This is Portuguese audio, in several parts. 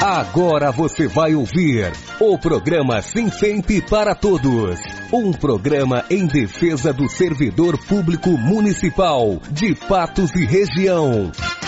Agora você vai ouvir o programa Sinfemp para Todos. Um programa em defesa do servidor público municipal de Patos e região.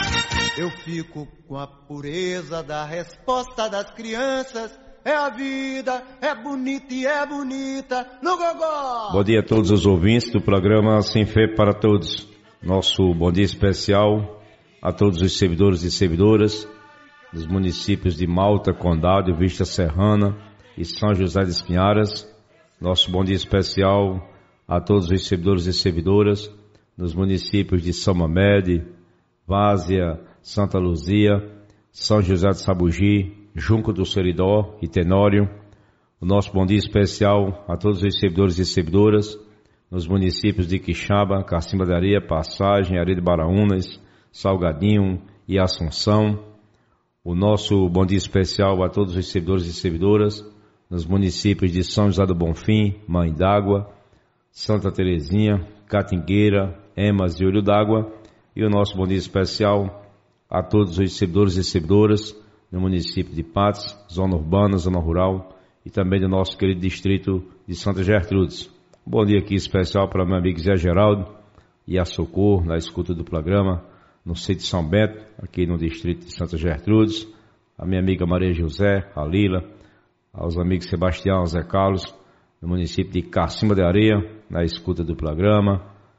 Eu fico com a pureza da resposta das crianças. É a vida, é bonita e é bonita no gogó. Bom dia a todos os ouvintes do programa Sinfemp para Todos. Nosso bom dia especial a todos os servidores e servidoras dos municípios de Malta, Condado, Vista Serrana e São José de Espinharas. Nosso bom dia especial a todos os servidores e servidoras dos municípios de São Mamede, Várzea, Santa Luzia, São José de Sabugi, Junco do Seridó e Tenório. O nosso bom dia especial a todos os servidores e servidoras nos municípios de Quixaba, Cacimba da Areia, Passagem, Areia de Baraúnas, Salgadinho e Assunção. O nosso bom dia especial a todos os servidores e servidoras nos municípios de São José do Bonfim, Mãe d'Água, Santa Terezinha, Catingueira, Emas e Olho d'Água. E o nosso bom dia especial a todos os servidores e servidoras no município de Patos, zona urbana, zona rural e também do nosso querido distrito de Santa Gertrudes. Bom dia aqui especial para meu amigo Zé Geraldo e a Socorro na escuta do programa no sítio de São Bento, aqui no distrito de Santa Gertrudes, a minha amiga Maria José, a Lila, aos amigos Sebastião, Zé Carlos, no município de Cacimba de Areia, na escuta do programa.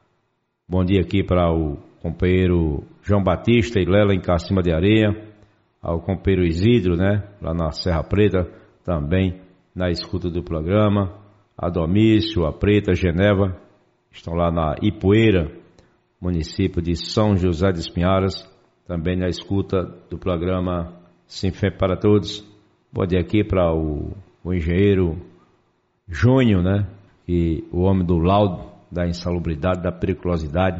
Bom dia aqui para o companheiro João Batista e Lela em Cacimba de Areia, ao companheiro Isidro, lá na Serra Preta, também na escuta do programa, a Domício, a Preta, Geneva, estão lá na Ipueira, município de São José de Espinharas, também na escuta do programa Sinfemp para Todos. Bom dia aqui para o engenheiro Júnior, que o homem do laudo da insalubridade, da periculosidade,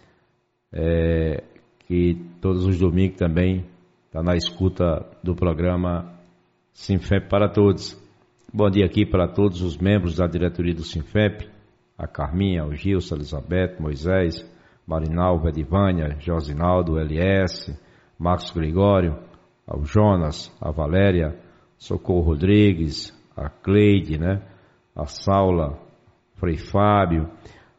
que todos os domingos também está na escuta do programa Sinfemp para Todos. Bom dia aqui para todos os membros da diretoria do Sinfemp, a Carminha, o Gilson, a Elizabeth, Moisés, Marinalva, Edivânia, Josinaldo, LS, Marcos Gregório, ao Jonas, a Valéria, Socorro Rodrigues, a Cleide, a Saula, Frei Fábio,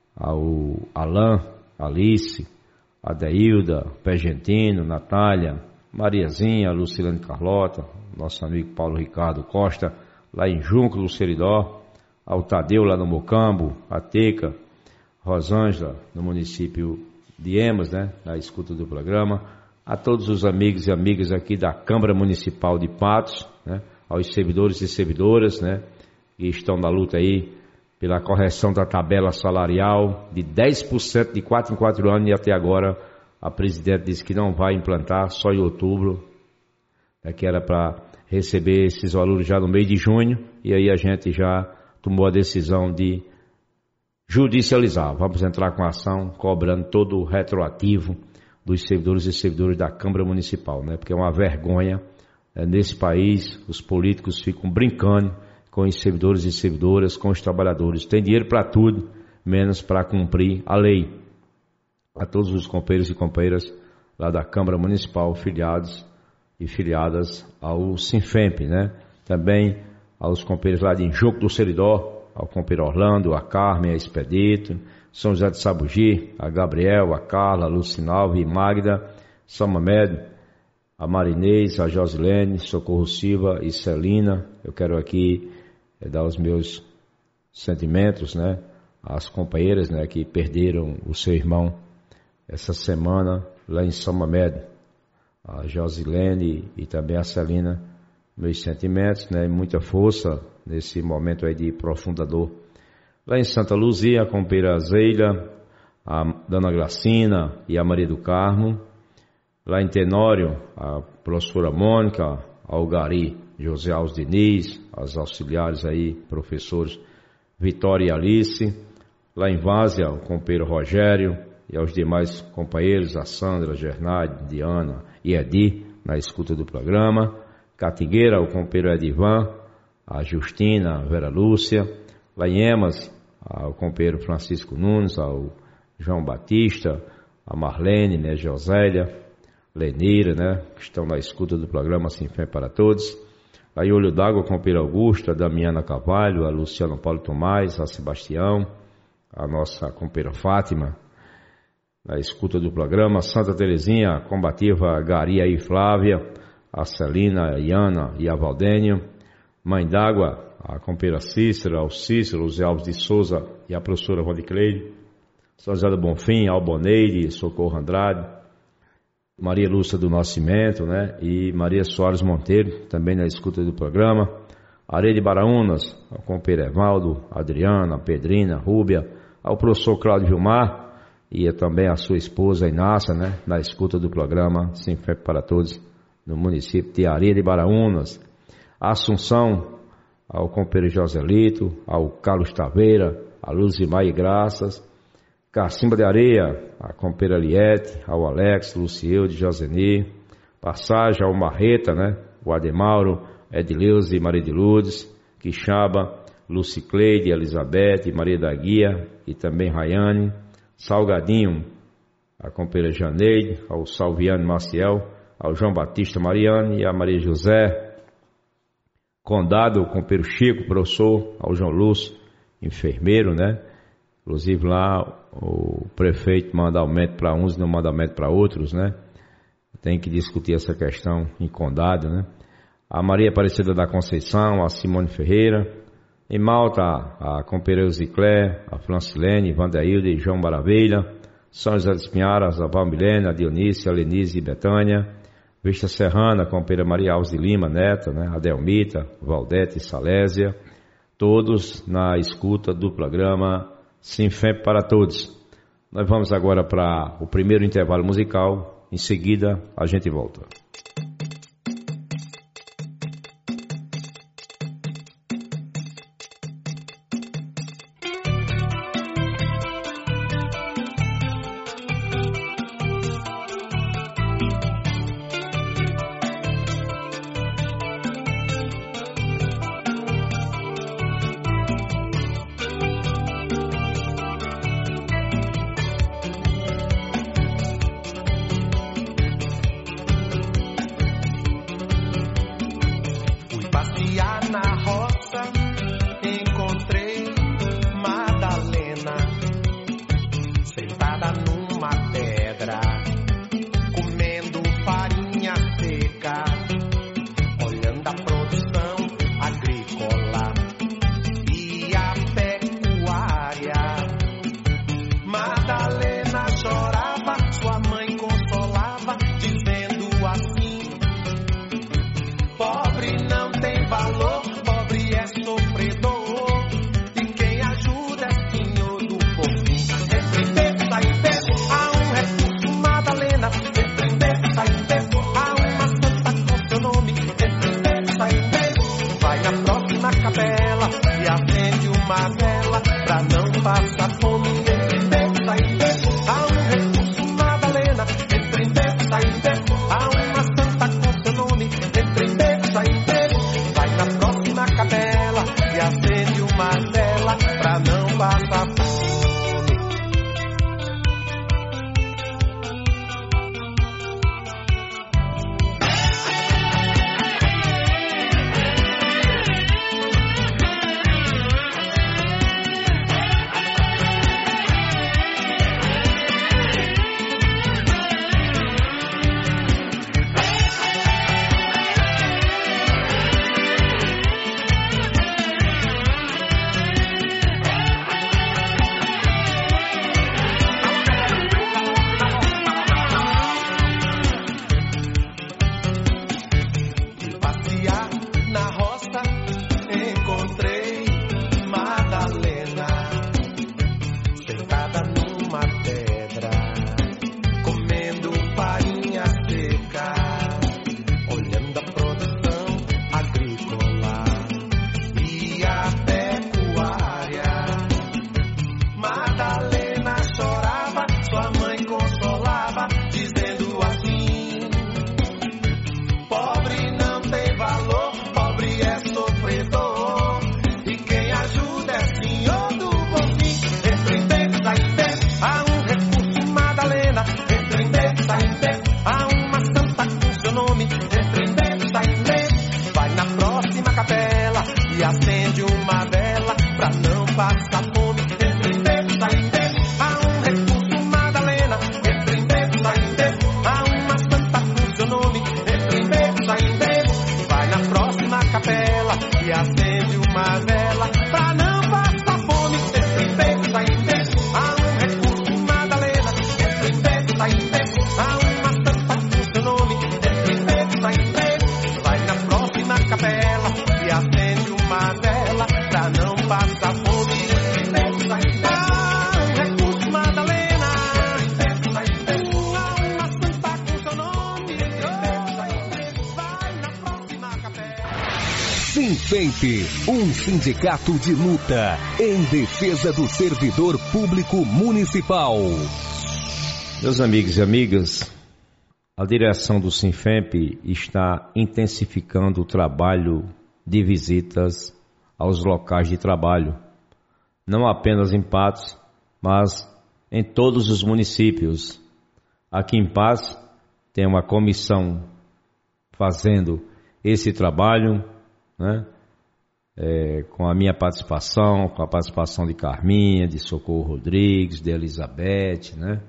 ao Alain, Alice, a Deilda, Pergentino, Natália, Mariazinha, Lucilene Carlota, nosso amigo Paulo Ricardo Costa, lá em Junco do Seridó, ao Tadeu lá no Mocambo, a Teca, Rosângela, no município de Emas, na escuta do programa, a todos os amigos e amigas aqui da Câmara Municipal de Patos, aos servidores e servidoras, que estão na luta aí pela correção da tabela salarial de 10% de 4 em 4 anos, e até agora a presidente disse que não vai implantar, só em outubro, que era para receber esses valores já no mês de junho, e aí a gente já tomou a decisão de judicializar. Vamos entrar com a ação cobrando todo o retroativo dos servidores e servidoras da Câmara Municipal, porque é uma vergonha nesse país, os políticos ficam brincando com os servidores e servidoras, com os trabalhadores. Tem dinheiro para tudo, menos para cumprir a lei. A todos os companheiros e companheiras lá da Câmara Municipal, filiados e filiadas ao Sinfemp, Também aos companheiros lá de Junco do Seridó, ao companheiro Orlando, a Carmen, a Expedito, São José de Sabugi, a Gabriel, a Carla, a Lucinalva e Magda, São Mamede, a Marinês, a Josilene, Socorro Silva e Celina. Eu quero aqui dar os meus sentimentos, às companheiras, que perderam o seu irmão essa semana lá em São Mamede, a Josilene e também a Celina. Meus sentimentos, e muita força nesse momento aí de profunda dor. Lá em Santa Luzia, a companheira Zeila, a Dona Gracina e a Maria do Carmo. Lá em Tenório, a professora Mônica, a Gari, José Alves Diniz, as auxiliares aí, professores Vitória e Alice. Lá em Várzea, o companheiro Rogério e aos demais companheiros, a Sandra, Gernade, Diana e Edi, na escuta do programa. Catingueira, o companheiro Edivan, a Justina, a Vera Lúcia. Lá em Emas, o companheiro Francisco Nunes, ao João Batista, a Marlene, Josélia. Leneira, né? Que estão na escuta do programa Sem Fé para Todos. Aí Olho d'Água, companheira Augusta, a Damiana Carvalho, a Luciano Paulo Tomás, a Sebastião, a nossa companheira Fátima, na escuta do programa. Santa Terezinha, a combativa Garia e Flávia, a Celina, a Iana e a Valdênia. Mãe d'Água, a companheira Cícera, o Cícero, o Zé Alves de Souza e a professora Vandicleide. São José do Bonfim, Alboneide, Socorro Andrade, Maria Lúcia do Nascimento, né? E Maria Soares Monteiro, também na escuta do programa. Areia de Baraunas, ao companheiro Evaldo, Adriana, Pedrina, Rúbia, ao professor Cláudio Vilmar e também a sua esposa Inácia, né? Na escuta do programa Sem Fé para Todos, no município de Areia de Baraunas. Assunção, ao companheiro Joselito, ao Carlos Taveira, a Luzimar e Graças. Cacimba de Areia, a companheira Liette, ao Alex, Lucieude, Josenir. Passagem ao Marreta, né? O Ademauro, Edileuze e Maria de Lourdes. Quixaba, Lucicleide, Elizabeth, Maria da Guia e também Rayane. Salgadinho, a companheira Janeide, ao Salviano Maciel, ao João Batista Mariane e a Maria José. Condado, o companheiro Chico, professor, ao João Lúcio, enfermeiro, né? Inclusive lá o prefeito manda aumento para uns e não manda aumento para outros, né? Tem que discutir essa questão em Condado, né? A Maria Aparecida da Conceição, a Simone Ferreira. Em Malta, a companheira Ziclé, a Francilene, Vandeilde e João Maravilha. São José dos Pinharas, a Valmilene, a Dionísia, a Lenise e Betânia. Vista Serrana, a companheira Maria Alves de Lima, neta, né? A Delmita, Valdete e Salésia. Todos na escuta do programa Sem Fé para Todos. Nós vamos agora para o primeiro intervalo musical. Em seguida, a gente volta. Sinfemp, um sindicato de luta em defesa do servidor público municipal. Meus amigos e amigas, a direção do Sinfemp está intensificando o trabalho de visitas aos locais de trabalho, não apenas em Patos, mas em todos os municípios. Aqui em Patos tem uma comissão fazendo esse trabalho, né? Com a minha participação, com a participação de Carminha, de Socorro Rodrigues, de Elizabeth, né?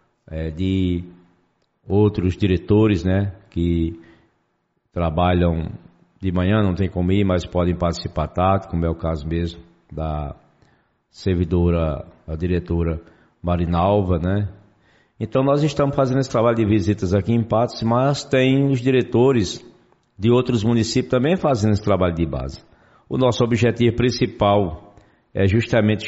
De outros diretores, né? Que trabalham de manhã, não tem como ir, mas podem participar à tarde, como é o caso mesmo da servidora, a diretora Marinalva, né? Então nós estamos fazendo esse trabalho de visitas aqui em Patos, mas tem os diretores de outros municípios também fazendo esse trabalho de base. O nosso objetivo principal é justamente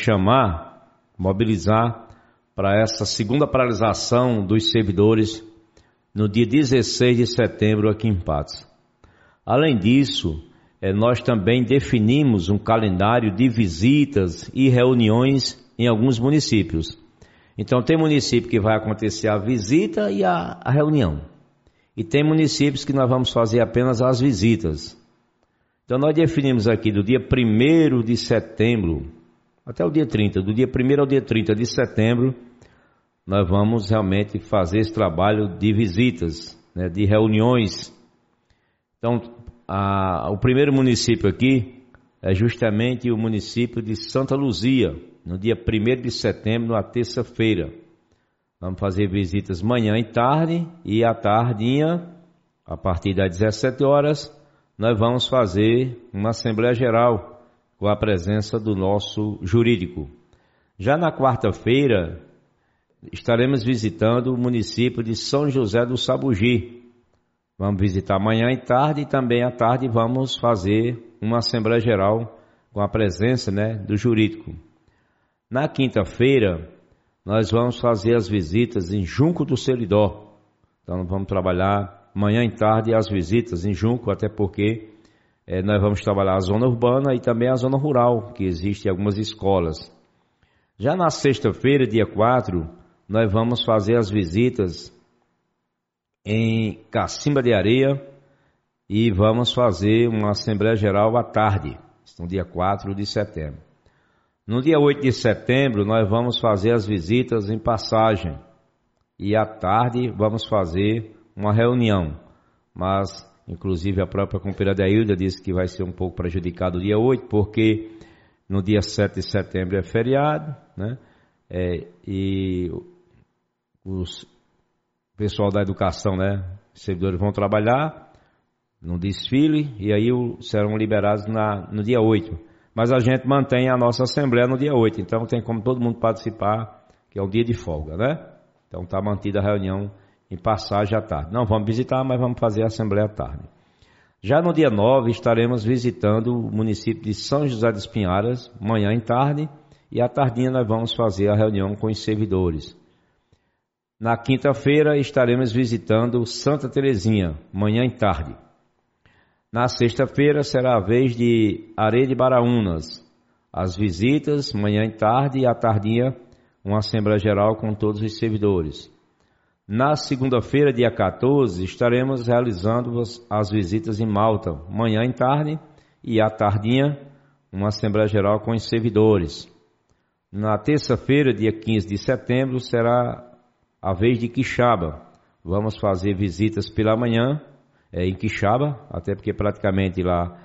mobilizar para essa segunda paralisação dos servidores no dia 16 de setembro aqui em Patos. Além disso, nós também definimos um calendário de visitas e reuniões em alguns municípios. Então tem município que vai acontecer a visita e a reunião. E tem municípios que nós vamos fazer apenas as visitas. Então nós definimos aqui do dia 1º de setembro até o dia 30, do dia 1º ao dia 30 de setembro, nós vamos realmente fazer esse trabalho de visitas, né, de reuniões. Então o primeiro município aqui é justamente o município de Santa Luzia, no dia 1º de setembro, na terça-feira. Vamos fazer visitas manhã e tarde, e à tardinha, a partir das 17 horas, nós vamos fazer uma Assembleia Geral com a presença do nosso jurídico. Já na quarta-feira, estaremos visitando o município de São José do Sabugi. Vamos visitar manhã e tarde, e também à tarde vamos fazer uma Assembleia Geral com a presença, né, do jurídico. Na quinta-feira, nós vamos fazer as visitas em Junco do Seridó. Então, vamos trabalhar manhã e tarde as visitas em Junco, até porque nós vamos trabalhar a zona urbana e também a zona rural, que existe em algumas escolas. Já na sexta-feira, dia 4, nós vamos fazer as visitas em Cacimba de Areia e vamos fazer uma Assembleia Geral à tarde, no dia 4 de setembro. No dia 8 de setembro, nós vamos fazer as visitas em Passagem e à tarde vamos fazer uma reunião. Mas, inclusive, a própria companheira Deilda disse que vai ser um pouco prejudicado o dia 8, porque no dia 7 de setembro é feriado, né? E o pessoal da educação, né? Os servidores vão trabalhar no desfile e aí serão liberados no dia 8. Mas a gente mantém a nossa Assembleia no dia 8, então tem como todo mundo participar, que é um dia de folga, né? Então está mantida a reunião em Passagem à tarde. Não vamos visitar, mas vamos fazer a Assembleia à tarde. Já no dia 9 estaremos visitando o município de São José dos Pinharas, manhã e tarde, e à tardinha nós vamos fazer a reunião com os servidores. Na quinta-feira estaremos visitando Santa Terezinha, manhã e tarde. Na sexta-feira será a vez de Areia de Baraúnas. As visitas, manhã e tarde, e à tardinha, uma Assembleia Geral com todos os servidores. Na segunda-feira, dia 14, estaremos realizando as visitas em Malta, manhã e tarde, e à tardinha, uma Assembleia Geral com os servidores. Na terça-feira, dia 15 de setembro, será a vez de Quixaba. Vamos fazer visitas pela manhã, em Quixaba, até porque praticamente lá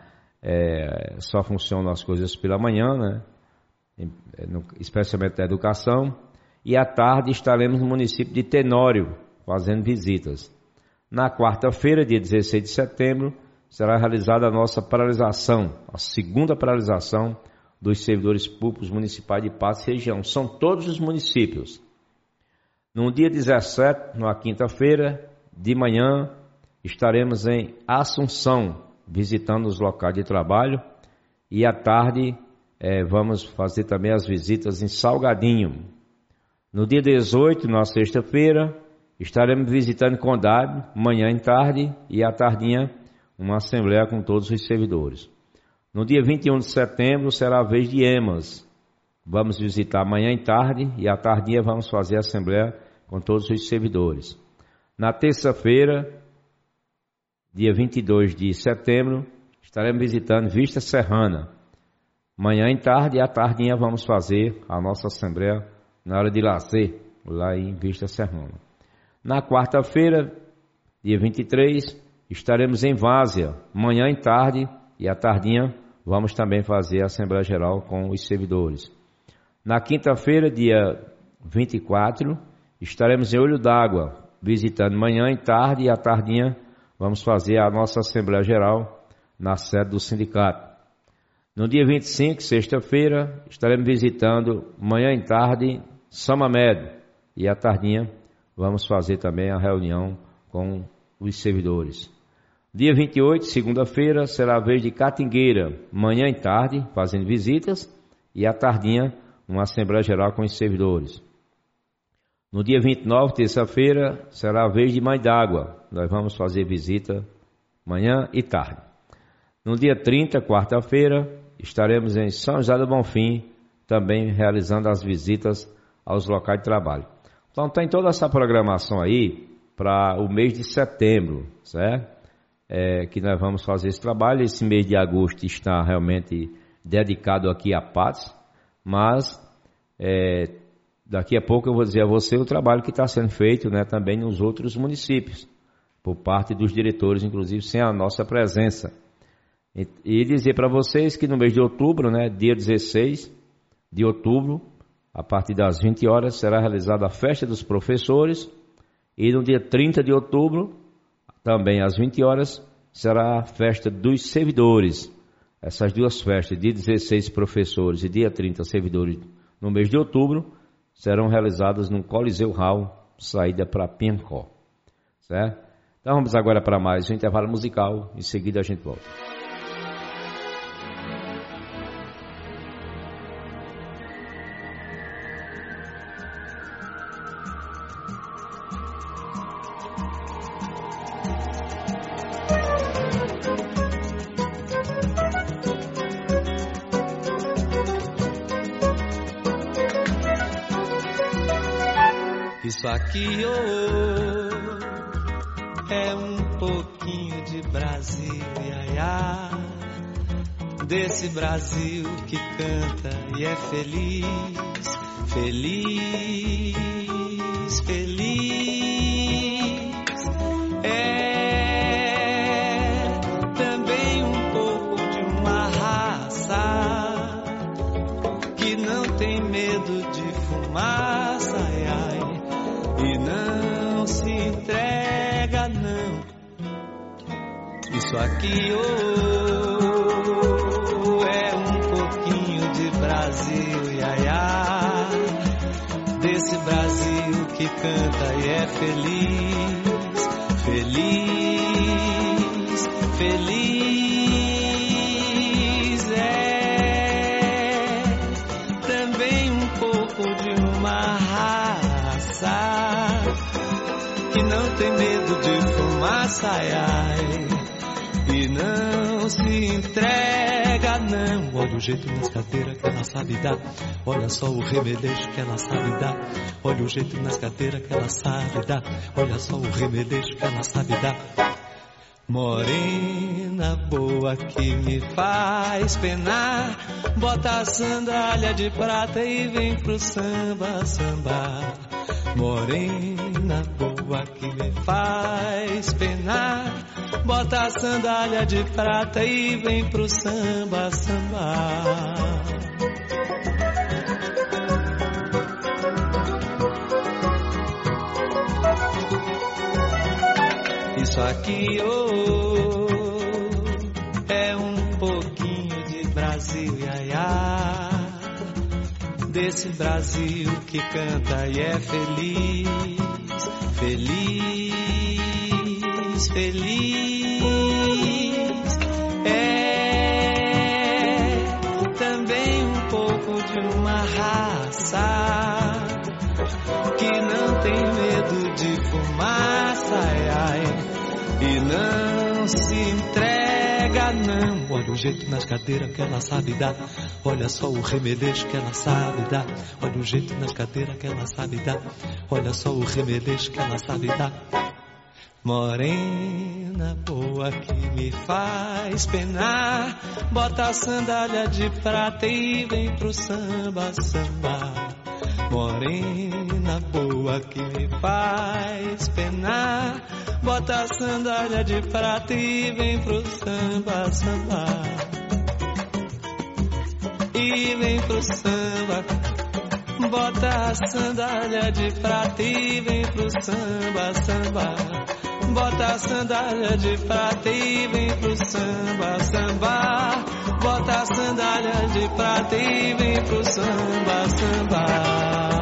só funcionam as coisas pela manhã, né? Especialmente da educação. E à tarde estaremos no município de Tenório, fazendo visitas. Na quarta-feira, dia 16 de setembro, será realizada a nossa paralisação, a segunda paralisação dos servidores públicos municipais de Patos e região. São todos os municípios. No dia 17, na quinta-feira, de manhã, estaremos em Assunção, visitando os locais de trabalho, e à tarde vamos fazer também as visitas em Salgadinho. No dia 18, na sexta-feira, estaremos visitando Condado, manhã e tarde, e à tardinha, uma assembleia com todos os servidores. No dia 21 de setembro será a vez de EMAS. Vamos visitar amanhã e tarde e à tardinha vamos fazer a assembleia com todos os servidores. Na terça-feira, dia 22 de setembro, estaremos visitando Vista Serrana. Manhã e tarde e à tardinha vamos fazer a nossa assembleia na hora de lazer, lá em Vista Serrana. Na quarta-feira, dia 23, estaremos em Várzea. Manhã e tarde e à tardinha vamos também fazer a Assembleia Geral com os servidores. Na quinta-feira, dia 24, estaremos em Olho d'Água, visitando manhã e tarde e à tardinha vamos fazer a nossa Assembleia Geral na sede do sindicato. No dia 25, sexta-feira, estaremos visitando manhã e tarde Samamed e à tardinha vamos fazer também a reunião com os servidores. Dia 28, segunda-feira, será a vez de Catingueira, manhã e tarde, fazendo visitas, e à tardinha, uma Assembleia Geral com os servidores. No dia 29, terça-feira, será a vez de Mãe d'Água. Nós vamos fazer visita manhã e tarde. No dia 30, quarta-feira, estaremos em São José do Bonfim, também realizando as visitas aos locais de trabalho. Então tem toda essa programação aí para o mês de setembro, certo? Que nós vamos fazer esse trabalho. Esse mês de agosto está realmente dedicado aqui a PATS, mas daqui a pouco eu vou dizer a você o trabalho que está sendo feito, né, também nos outros municípios, por parte dos diretores, inclusive sem a nossa presença. E dizer para vocês que no mês de outubro, né, dia 16 de outubro, a partir das 20 horas, será realizada a festa dos professores, e no dia 30 de outubro, também às 20 horas, será a festa dos servidores. Essas duas festas, dia 16 professores e dia 30 servidores, no mês de outubro, serão realizadas no Coliseu Hall, saída para Piancó. Certo? Então vamos agora para mais um intervalo musical, em seguida a gente volta. Isso aqui é um pouquinho de Brasil, iaiá, desse Brasil que canta e é feliz, feliz, feliz. É também um pouco de uma raça que não tem medo de fumaça, ai, e não se entrega, não. Isso aqui é um pouquinho de Brasil, iaiá, desse Brasil que canta e é feliz, feliz, feliz. É também um pouco de uma raça que não tem medo de fumaça, ai, ai, e não se entrega, não. Olha o jeito nas cadeiras que ela sabe dar, olha só o remeleixo que ela sabe dar. Olha o jeito nas cadeiras que ela sabe dar, olha só o remeleixo que ela sabe dar. Morena boa que me faz penar, bota a sandália de prata e vem pro samba, samba. Morena boa que me faz penar, bota a sandália de prata e vem pro samba, samba. Isso aqui é um pouquinho de Brasil, iaiá, desse Brasil que canta e é feliz, feliz, feliz. É também um pouco de uma raça que não tem medo de fumaça, ai, ai, e não se entrega. pega não. Olha o jeito nas cadeiras que ela sabe dar. Olha só o remeleixo que ela sabe dar. Olha o jeito nas cadeiras que ela sabe dar. Olha só o remeleixo que ela sabe dar. Morena boa que me faz penar, bota a sandália de prata e vem pro samba, samba. Morena boa que me faz penar, bota a sandália de prata e vem pro samba, samba. E vem pro samba, bota a sandália de prata e vem pro samba, samba. Bota a sandália de prata e vem pro samba, samba. Bota a sandália de prata e vem pro samba, samba.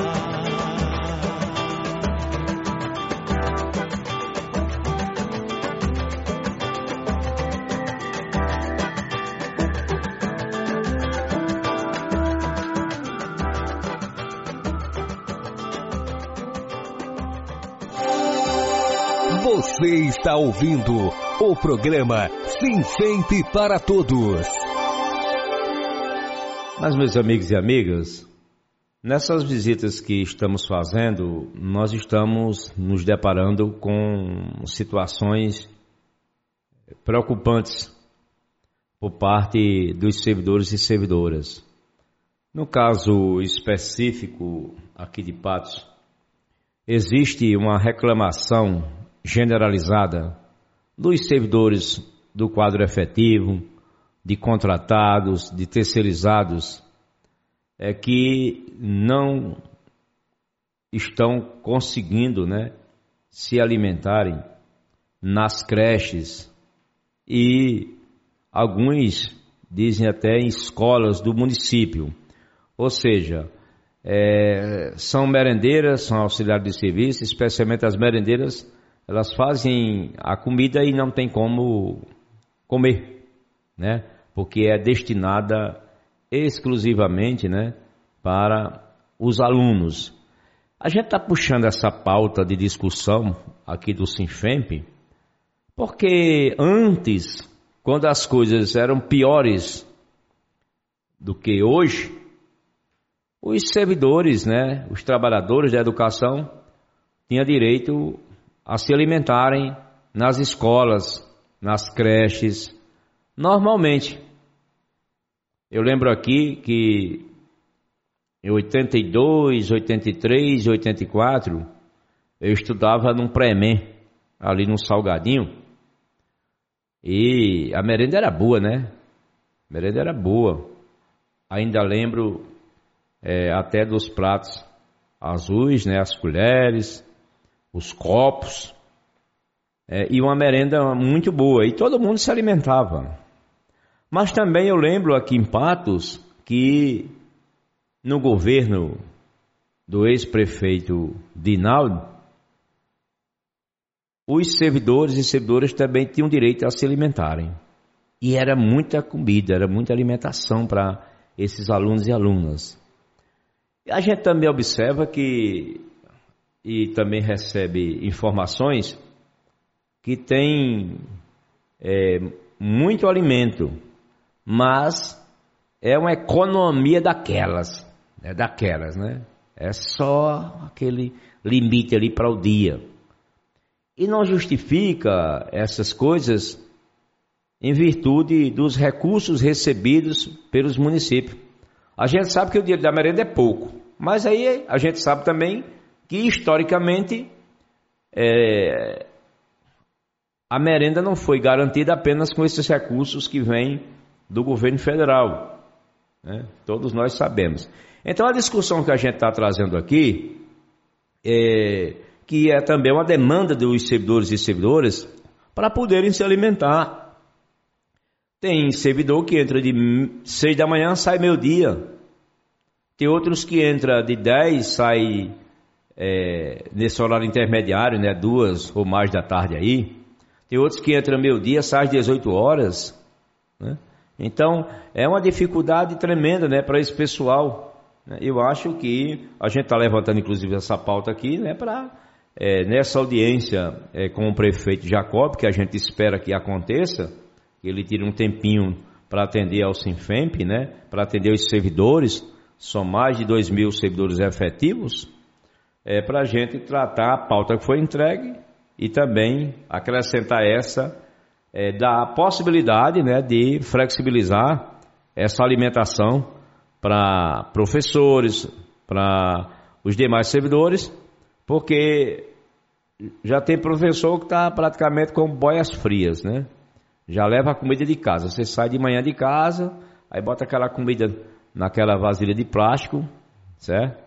Você está ouvindo o programa Sinfemp para Todos. Mas, meus amigos e amigas, nessas visitas que estamos fazendo, nós estamos nos deparando com situações preocupantes por parte dos servidores e servidoras. No caso específico aqui de Patos, existe uma reclamação generalizada dos servidores do quadro efetivo, de contratados, de terceirizados, que não estão conseguindo, se alimentarem nas creches e alguns dizem até em escolas do município. Ou seja, são merendeiras, são auxiliares de serviço, especialmente as merendeiras. Elas fazem a comida e não tem como comer, porque é destinada exclusivamente, para os alunos. A gente está puxando essa pauta de discussão aqui do Sinfemp, porque antes, quando as coisas eram piores do que hoje, os servidores, os trabalhadores da educação tinham direito a se alimentarem nas escolas, nas creches, normalmente. Eu lembro aqui que em 82, 83, 84, eu estudava num pré-ENEM, ali no Salgadinho, e a merenda era boa, A merenda era boa. Ainda lembro até dos pratos azuis, as colheres, os copos, e uma merenda muito boa, e todo mundo se alimentava. Mas também eu lembro aqui em Patos que no governo do ex-prefeito Dinaldo, os servidores e servidoras também tinham direito a se alimentarem. E era muita comida, era muita alimentação para esses alunos e alunas. A gente também observa que, e também recebe informações, que tem muito alimento, mas é uma economia daquelas, É só aquele limite ali para o dia. E não justifica essas coisas em virtude dos recursos recebidos pelos municípios. A gente sabe que o dinheiro da merenda é pouco, mas aí a gente sabe também que historicamente a merenda não foi garantida apenas com esses recursos que vêm do governo federal, Todos nós sabemos. Então a discussão que a gente está trazendo aqui, que é também uma demanda dos servidores e servidoras para poderem se alimentar. Tem servidor que entra de 6 da manhã, sai meio-dia. Tem outros que entra de 10, sai nesse horário intermediário, 2 ou mais da tarde aí. Tem outros que entram meio-dia, sai às 18 horas. Então, é uma dificuldade tremenda, para esse pessoal. Eu acho que a gente está levantando, inclusive, essa pauta aqui, para nessa audiência com o prefeito Jacob, que a gente espera que aconteça, ele tire um tempinho para atender ao Sinfemp, né? Para atender os servidores, são mais de 2.000 servidores efetivos, para a gente tratar a pauta que foi entregue e também acrescentar essa da possibilidade, né, de flexibilizar essa alimentação para professores, para os demais servidores, porque já tem professor que está praticamente com boias frias, né? Já leva a comida de casa. Você sai de manhã de casa, aí bota aquela comida naquela vasilha de plástico, certo?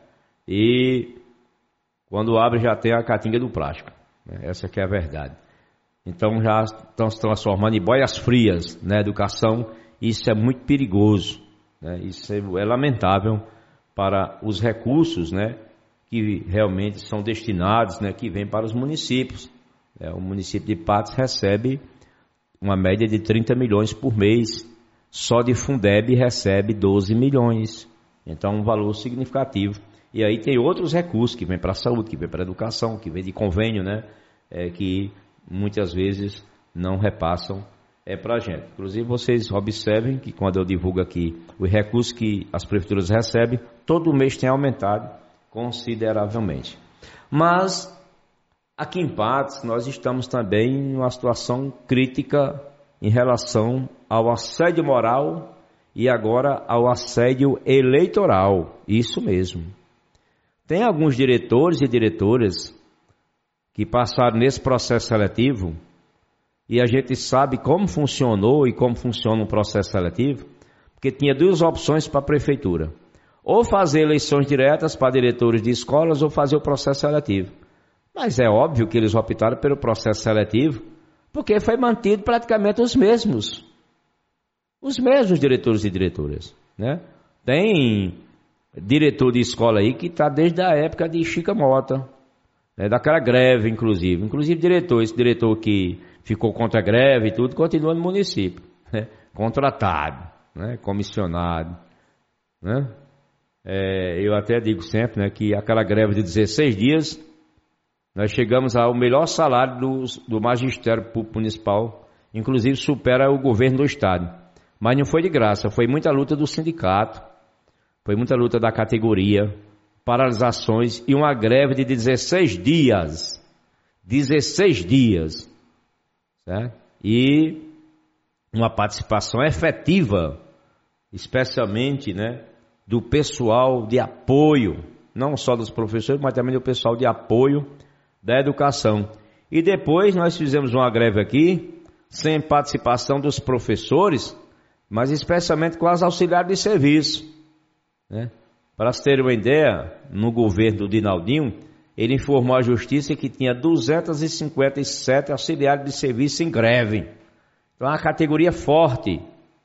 E quando abre já tem a catinga do plástico. Essa que é a verdade. Então já estão se transformando em boias frias na educação. Isso é muito perigoso, né? Isso é lamentável para os recursos, né, que realmente são destinados, né, que vêm para os municípios. O município de Patos recebe uma média de 30 milhões por mês. Só de Fundeb recebe 12 milhões. Então, um valor significativo. E aí tem outros recursos que vêm para a saúde, que vêm para a educação, que vêm de convênio, né? Que muitas vezes não repassam para a gente. Inclusive, vocês observem que quando eu divulgo aqui os recursos que as prefeituras recebem, todo mês tem aumentado consideravelmente. Mas aqui em Patos, nós estamos também em uma situação crítica em relação ao assédio moral e agora ao assédio eleitoral. Isso mesmo. Tem alguns diretores e diretoras que passaram nesse processo seletivo e a gente sabe como funcionou e como funciona um processo seletivo, porque tinha duas opções para a prefeitura. Ou fazer eleições diretas para diretores de escolas ou fazer o processo seletivo. Mas é óbvio que eles optaram pelo processo seletivo, porque foi mantido praticamente os mesmos diretores e diretoras, né? Tem diretor de escola aí que está desde a época de Chica Mota, né? Daquela greve, inclusive esse diretor que ficou contra a greve e tudo, continua no município, né? Contratado, né? Comissionado, né? Eu até digo sempre, né, que aquela greve de 16 dias, nós chegamos ao melhor salário do magistério público municipal, inclusive supera o governo do estado. Mas não foi de graça, foi muita luta do sindicato, foi muita luta da categoria, paralisações e uma greve de 16 dias. 16 dias. Certo? E uma participação efetiva, especialmente, né, do pessoal de apoio, não só dos professores, mas também do pessoal de apoio da educação. E depois nós fizemos uma greve aqui, sem participação dos professores, mas especialmente com as auxiliares de serviço, né? Para se ter uma ideia, no governo do Dinaldinho, ele informou à justiça que tinha 257 auxiliares de serviço em greve. Então é uma categoria forte.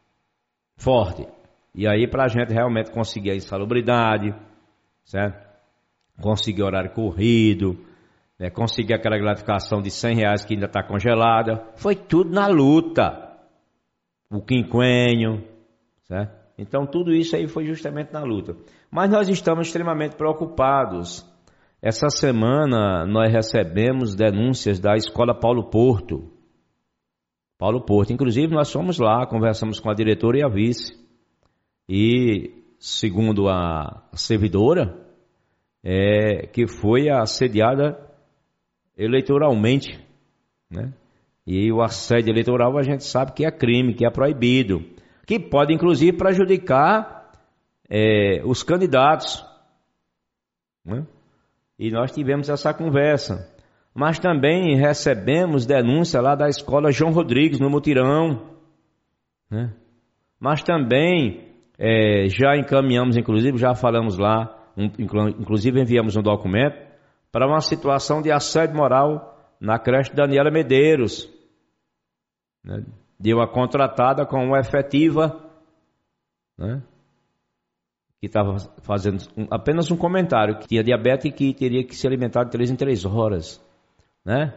E aí para a gente realmente conseguir a insalubridade, certo? Conseguir horário corrido, né? Conseguir aquela gratificação de R$100 que ainda está congelada, foi tudo na luta. O quinquênio, certo? Então tudo isso aí foi justamente na luta. Mas nós estamos extremamente preocupados. Essa semana nós recebemos denúncias da Escola Paulo Porto. Inclusive nós fomos lá, conversamos com a diretora e a vice. E segundo a servidora, que foi assediada eleitoralmente, né? E o assédio eleitoral a gente sabe que é crime, que é proibido, que pode inclusive prejudicar os candidatos, né? E nós tivemos essa conversa. Mas também recebemos denúncia lá da escola João Rodrigues, no Mutirão, né? Mas também já encaminhamos, inclusive, já falamos lá, inclusive enviamos um documento para uma situação de assédio moral na creche Daniela Medeiros, né? Deu uma contratada com uma efetiva, né? Que estava fazendo apenas um comentário, que tinha diabetes e que teria que se alimentar de 3 em 3 horas, né?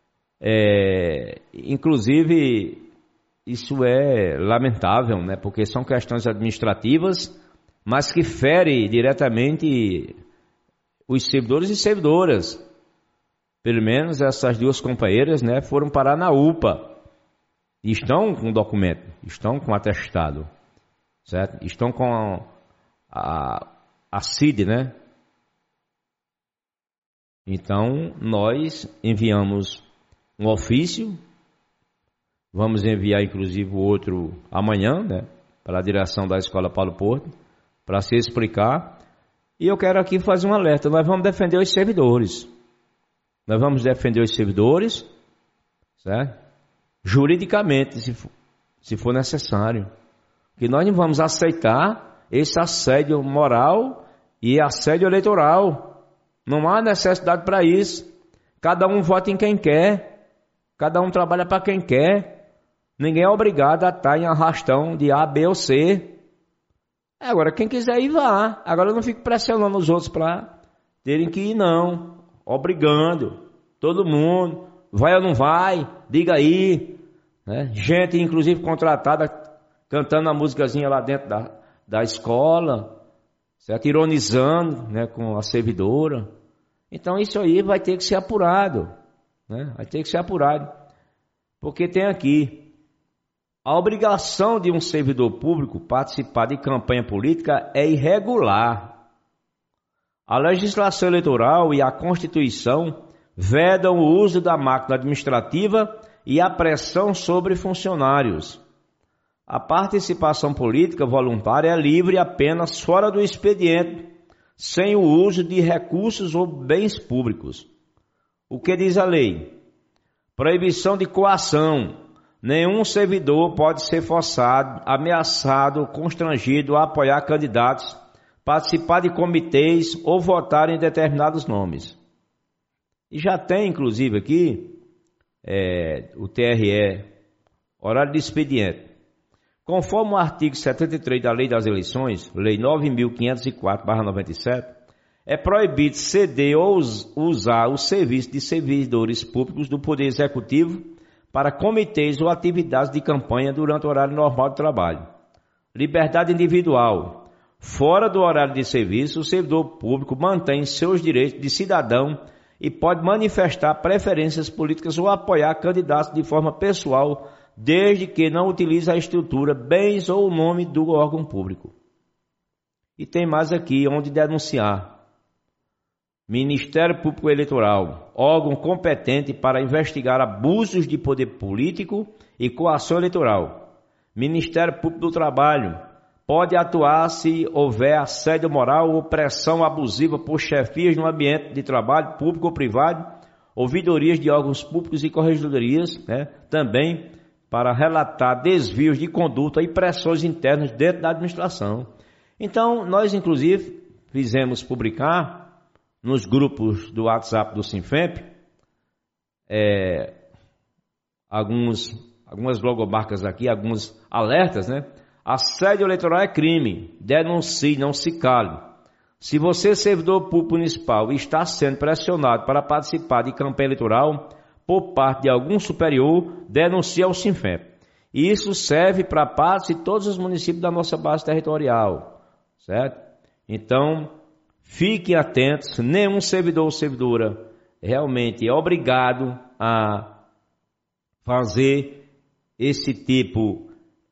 Inclusive, isso é lamentável, né? Porque são questões administrativas, mas que ferem diretamente os servidores e servidoras. Pelo menos essas duas companheiras, né, foram parar na UPA. estão com documento, estão com atestado, certo? Estão com a CID, né? Então, nós enviamos um ofício, vamos enviar inclusive o outro amanhã, né? Para a direção da Escola Paulo Porto, para se explicar. E eu quero aqui fazer um alerta, nós vamos defender os servidores. Nós vamos defender os servidores, certo? Juridicamente, se for necessário. Que nós não vamos aceitar esse assédio moral e assédio eleitoral. Não há necessidade para isso. Cada um vota em quem quer. Cada um trabalha para quem quer. Ninguém é obrigado a estar em arrastão de A, B ou C. Agora, quem quiser ir, vá. Agora eu não fico pressionando os outros para terem que ir, não. Obrigando. Todo mundo. Vai ou não vai? Diga aí. Né? Gente, inclusive, contratada, cantando a musicazinha lá dentro da escola, certo? Ironizando, né, com a servidora. Então, isso aí vai ter que ser apurado. Né? Vai ter que ser apurado. Porque tem aqui a obrigação de um servidor público participar de campanha política é irregular. A legislação eleitoral e a Constituição vedam o uso da máquina administrativa e a pressão sobre funcionários. A participação política voluntária é livre apenas fora do expediente, sem o uso de recursos ou bens públicos. O que diz a lei? Proibição de coação. Nenhum servidor pode ser forçado, ameaçado, constrangido a apoiar candidatos, participar de comitês ou votar em determinados nomes. E já tem, inclusive, aqui o TRE, horário de expediente. Conforme o artigo 73 da Lei das Eleições, Lei 9.504/97, é proibido ceder ou usar o serviço de servidores públicos do Poder Executivo para comitês ou atividades de campanha durante o horário normal de trabalho. Liberdade individual. Fora do horário de serviço, o servidor público mantém seus direitos de cidadão e pode manifestar preferências políticas ou apoiar candidatos de forma pessoal, desde que não utilize a estrutura, bens ou o nome do órgão público. E tem mais aqui onde denunciar. Ministério Público Eleitoral, órgão competente para investigar abusos de poder político e coação eleitoral. Ministério Público do Trabalho, pode atuar se houver assédio moral ou pressão abusiva por chefias no ambiente de trabalho público ou privado, ouvidorias de órgãos públicos e corregedorias, né? Também para relatar desvios de conduta e pressões internas dentro da administração. Então, nós inclusive fizemos publicar nos grupos do WhatsApp do Sinfep, algumas logomarcas aqui, alguns alertas, né? Assédio eleitoral é crime, denuncie, não se cale. Se você, servidor público municipal, está sendo pressionado para participar de campanha eleitoral por parte de algum superior, denuncie ao Sinfep. E isso serve para parte de todos os municípios da nossa base territorial, certo? Então, fiquem atentos, nenhum servidor ou servidora realmente é obrigado a fazer esse tipo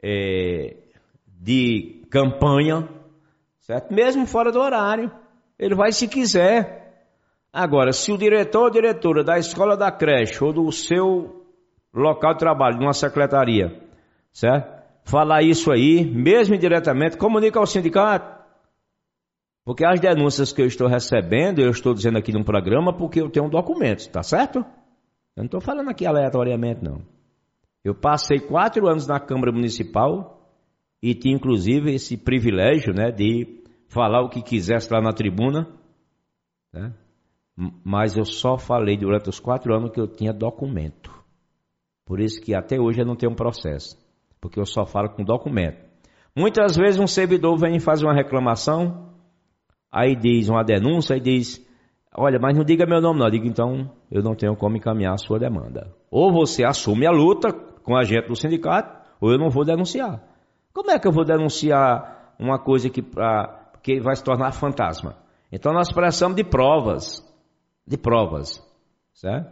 de campanha, certo? Mesmo fora do horário, ele vai se quiser. Agora, se o diretor ou diretora da escola, da creche ou do seu local de trabalho, de uma secretaria, certo? Falar isso aí, mesmo indiretamente, comunica ao sindicato. Porque as denúncias que eu estou recebendo, eu estou dizendo aqui num programa porque eu tenho documentos, tá certo? Eu não estou falando aqui aleatoriamente, não. Eu passei 4 anos na Câmara Municipal e tinha inclusive esse privilégio, né, de falar o que quisesse lá na tribuna, né? Mas eu só falei durante os 4 anos que eu tinha documento. Por isso que até hoje eu não tenho um processo, porque eu só falo com documento. Muitas vezes um servidor vem e faz uma reclamação, aí diz uma denúncia e diz, olha, mas não diga meu nome não. Eu digo, então eu não tenho como encaminhar a sua demanda. Ou você assume a luta com a gente do sindicato, ou eu não vou denunciar. Como é que eu vou denunciar uma coisa que vai se tornar fantasma? Então nós precisamos de provas, certo?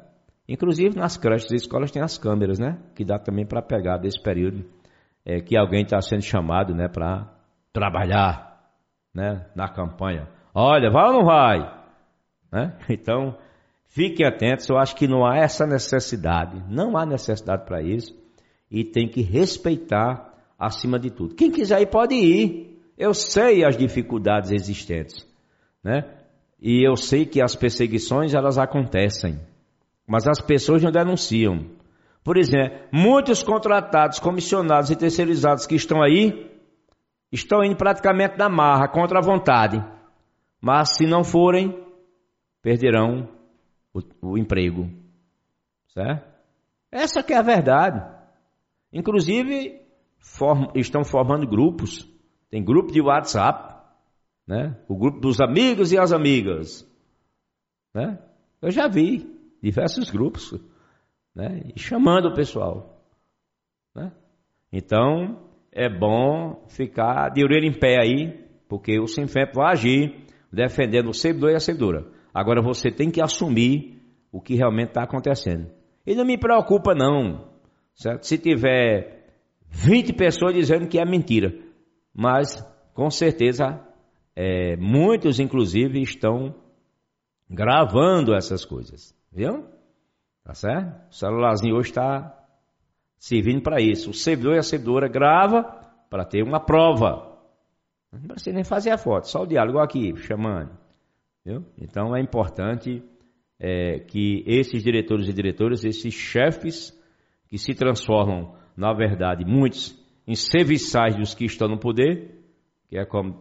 Inclusive nas creches e escolas tem as câmeras, né? Que dá também para pegar desse período que alguém está sendo chamado, né, para trabalhar, né, na campanha. Olha, vai ou não vai? Né? Então, fiquem atentos, eu acho que não há essa necessidade, não há necessidade para isso e tem que respeitar acima de tudo. Quem quiser ir pode ir, eu sei as dificuldades existentes, né? E eu sei que as perseguições elas acontecem, mas as pessoas não denunciam. Por exemplo, muitos contratados, comissionados e terceirizados que estão aí, estão indo praticamente na marra, contra a vontade. Mas se não forem, perderão o emprego. Certo? Essa que é a verdade. Inclusive, estão formando grupos. Tem grupo de WhatsApp, né? O grupo dos amigos e as amigas. Né? Eu já vi diversos grupos, né? E chamando o pessoal. Né? Então, é bom ficar de orelha em pé aí, porque o Sinfep vai agir defendendo o servidor e a servidora. Agora você tem que assumir o que realmente está acontecendo. E não me preocupa não, certo? Se tiver 20 pessoas dizendo que é mentira, mas com certeza muitos inclusive estão gravando essas coisas, viu? Tá certo? O celularzinho hoje está servindo para isso. O servidor e a servidora grava para ter uma prova. Não precisa nem fazer a foto, só o diálogo aqui, chamando. Viu? Então é importante que esses diretores e diretoras, esses chefes que se transformam, na verdade, muitos em serviçais dos que estão no poder, que é como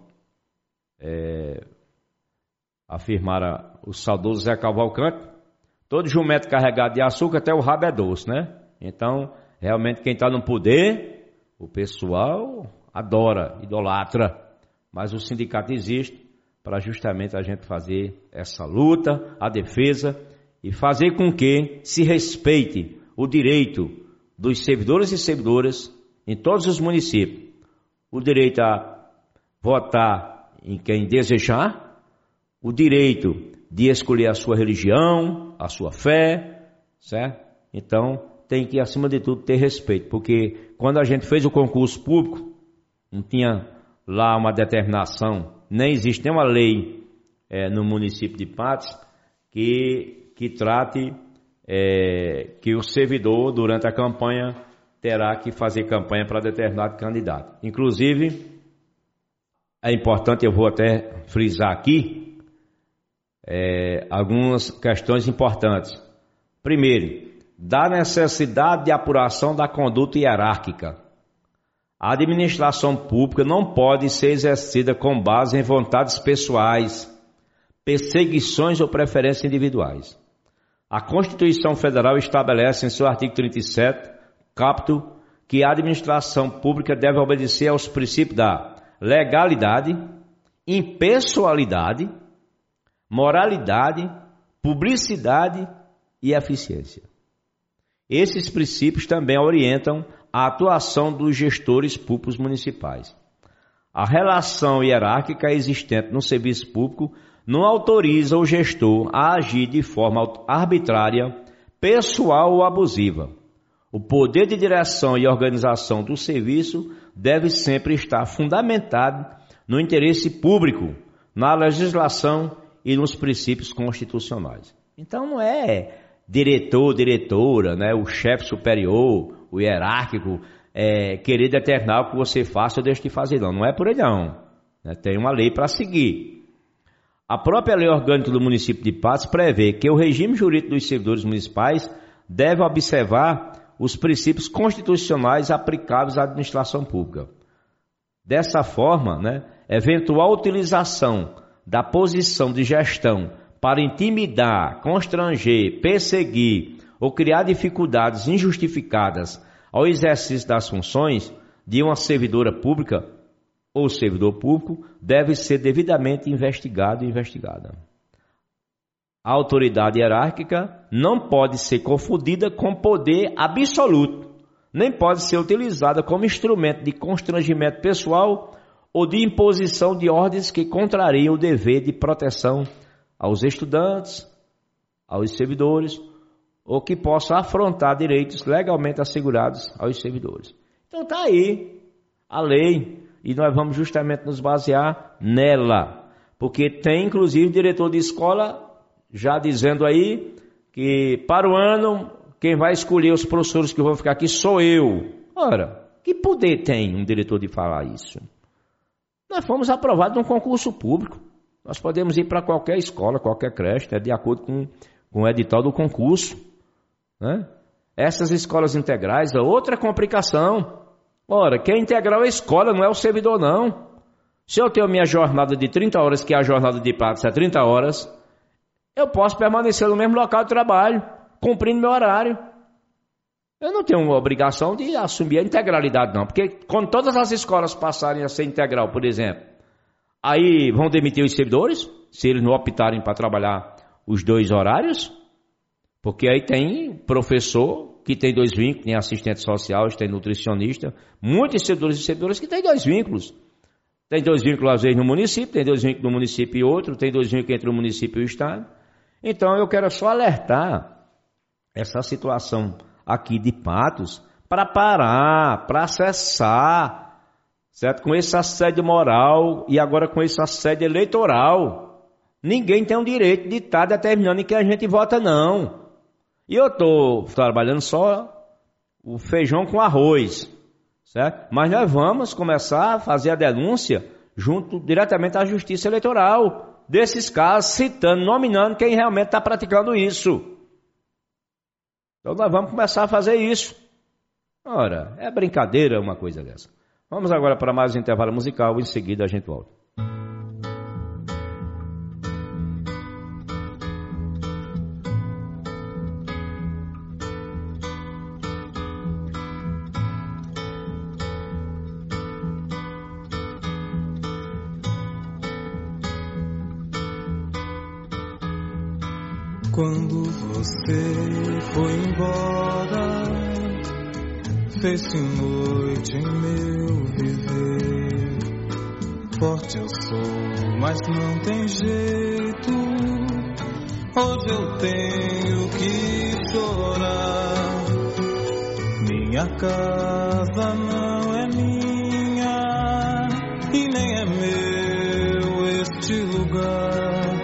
afirmara o saudoso Zé Cavalcante, todo jumento carregado de açúcar, até o rabo é doce, né? Então, realmente, quem está no poder, o pessoal adora, idolatra. Mas o sindicato existe para justamente a gente fazer essa luta, a defesa e fazer com que se respeite o direito dos servidores e servidoras em todos os municípios. O direito a votar em quem desejar, o direito de escolher a sua religião, a sua fé, certo? Então, tem que, acima de tudo, ter respeito, porque quando a gente fez o concurso público, não tinha lá uma determinação, nem existe nenhuma lei no município de Patos que trate que o servidor, durante a campanha, terá que fazer campanha para determinado candidato. Inclusive, é importante, eu vou até frisar aqui, algumas questões importantes. Primeiro, da necessidade de apuração da conduta hierárquica. A administração pública não pode ser exercida com base em vontades pessoais, perseguições ou preferências individuais. A Constituição Federal estabelece em seu artigo 37, caput, que a administração pública deve obedecer aos princípios da legalidade, impessoalidade, moralidade, publicidade e eficiência. Esses princípios também orientam a atuação dos gestores públicos municipais. A relação hierárquica existente no serviço público não autoriza o gestor a agir de forma arbitrária, pessoal ou abusiva. O poder de direção e organização do serviço deve sempre estar fundamentado no interesse público, na legislação e nos princípios constitucionais. Então não é diretor, diretora, né, o chefe superior, o hierárquico, querer determinar o que você faça ou deixa de fazer, não. Não é por aí não. Tem uma lei para seguir. A própria lei orgânica do município de Patos prevê que o regime jurídico dos servidores municipais deve observar os princípios constitucionais aplicáveis à administração pública. Dessa forma, eventual utilização da posição de gestão para intimidar, constranger, perseguir ou criar dificuldades injustificadas ao exercício das funções de uma servidora pública ou servidor público deve ser devidamente investigado e investigada. A autoridade hierárquica não pode ser confundida com poder absoluto, nem pode ser utilizada como instrumento de constrangimento pessoal ou de imposição de ordens que contrariam o dever de proteção aos estudantes, aos servidores ou que possa afrontar direitos legalmente assegurados aos servidores. Então está aí a lei e nós vamos justamente nos basear nela, porque tem inclusive diretor de escola já dizendo aí que para o ano quem vai escolher os professores que vão ficar aqui sou eu. Ora, que poder tem um diretor de falar isso? Nós fomos aprovados num concurso público. Nós podemos ir para qualquer escola, qualquer creche, de acordo com o edital do concurso. Né? Essas escolas integrais é outra complicação. Ora, quem é integral é a escola, não é o servidor, não. Se eu tenho minha jornada de 30 horas, que é a jornada de pratos é 30 horas, eu posso permanecer no mesmo local de trabalho, cumprindo meu horário. Eu não tenho obrigação de assumir a integralidade, não. Porque quando todas as escolas passarem a ser integral, por exemplo, aí vão demitir os servidores, se eles não optarem para trabalhar os 2 horários, porque aí tem professor que tem 2 vínculos, tem assistente social, tem nutricionista, muitos servidores e servidoras que têm 2 vínculos. Tem 2 vínculos às vezes no município, tem 2 vínculos no município e outro, tem 2 vínculos entre o município e o estado. Então eu quero só alertar essa situação aqui de Patos para parar, para cessar, certo? Com esse assédio moral e agora com esse assédio eleitoral. Ninguém tem o direito de estar determinando em que a gente vota, não. E eu estou trabalhando só o feijão com arroz, certo? Mas nós vamos começar a fazer a denúncia junto diretamente à Justiça Eleitoral desses casos, citando, nominando quem realmente está praticando isso. Então nós vamos começar a fazer isso. Ora, é brincadeira uma coisa dessa. Vamos agora para mais um intervalo musical, em seguida a gente volta. Quando você foi embora, fez-se noite em meu viver. Forte eu sou, mas não tem jeito. Hoje eu tenho que chorar. Minha casa não é minha e nem é meu este lugar.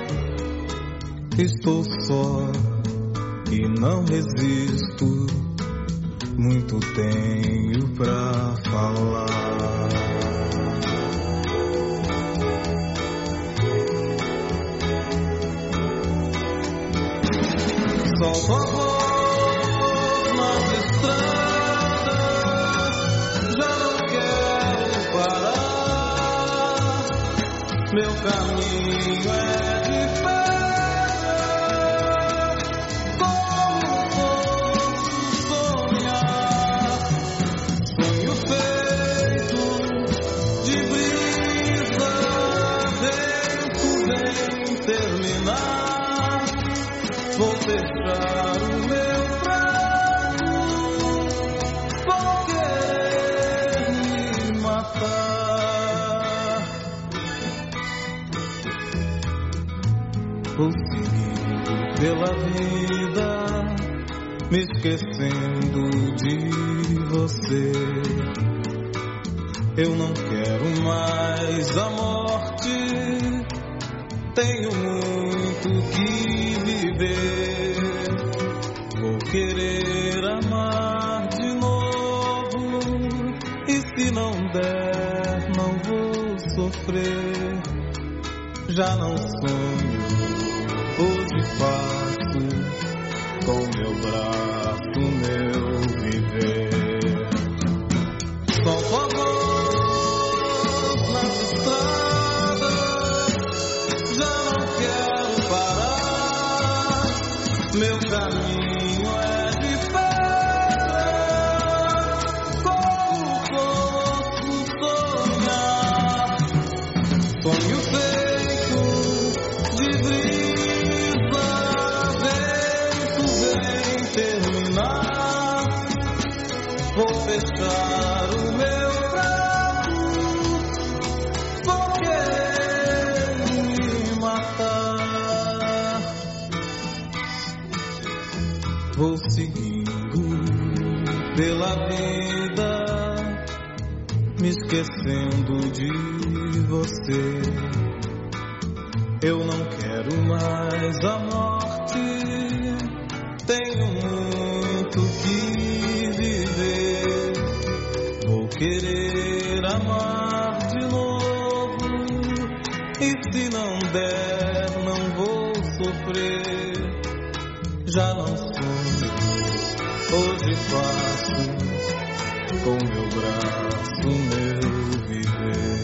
Estou só e não resisto, muito tenho pra falar. Solto a voz nas estradas, já não quero parar. Meu caminho é de pé. Vou fechar o meu prato, vou querer me matar. Vou seguindo pela vida, me esquecendo de você. Eu não quero mais a morte, tenho muito que viver. Vou querer amar de novo, e se não der, não vou sofrer. Já não sonho, hoje faço com meu braço meu viver. Solto a voz nas estradas, já não quero parar. Meu caminho é de pedra, como posso sonhar? Sonho feito de brisa, vento vem terminar. Vou fechar o meu braço, vou querer me matar. Vou pela vida, me esquecendo de você. Eu não quero mais a morte, tenho muito que viver. Vou querer amar de novo, e se não der, não vou sofrer. Já não sonho, hoje faço com meu braço meu viver.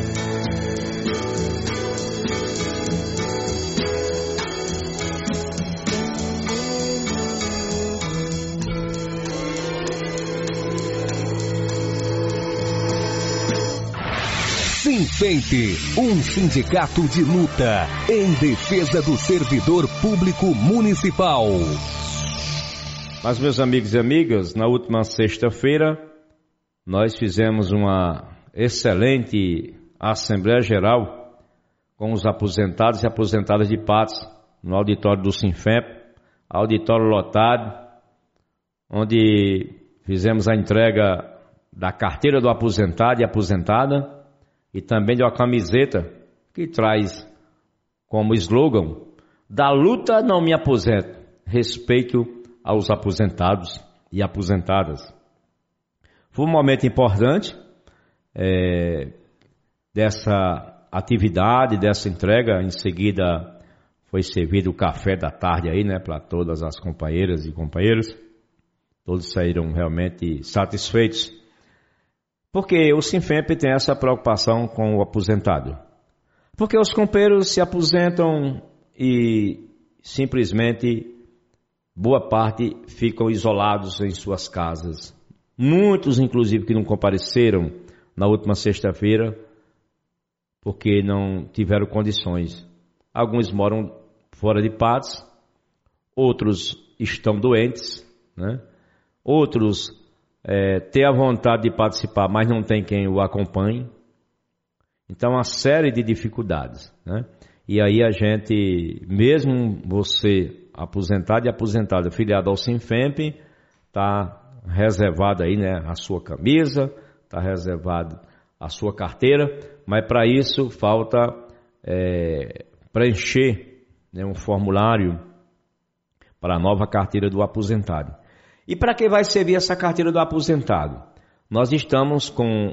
Sinfemp, um sindicato de luta em defesa do servidor público municipal. Mas, meus amigos e amigas, na última sexta-feira, nós fizemos uma excelente Assembleia Geral com os aposentados e aposentadas de Patos, no auditório do Sinfemp, auditório lotado, onde fizemos a entrega da carteira do aposentado e aposentada, e também de uma camiseta que traz como slogan: da luta não me aposento, respeito aos aposentados e aposentadas. Foi um momento importante dessa atividade, dessa entrega. Em seguida foi servido o café da tarde aí, né, para todas as companheiras e companheiros. Todos saíram realmente satisfeitos, porque o Sinfemp tem essa preocupação com o aposentado. Porque os companheiros se aposentam e simplesmente boa parte ficam isolados em suas casas. Muitos, inclusive, que não compareceram na última sexta-feira porque não tiveram condições. Alguns moram fora de Patos, outros estão doentes, né? Outros têm a vontade de participar, mas não tem quem o acompanhe. Então, uma série de dificuldades, né? E aí a gente, mesmo você aposentado e aposentada, filiado ao Sinfemp, está reservado aí, né, a sua camisa, está reservado a sua carteira, mas para isso falta preencher, né, um formulário para a nova carteira do aposentado. E para que vai servir essa carteira do aposentado? Nós estamos com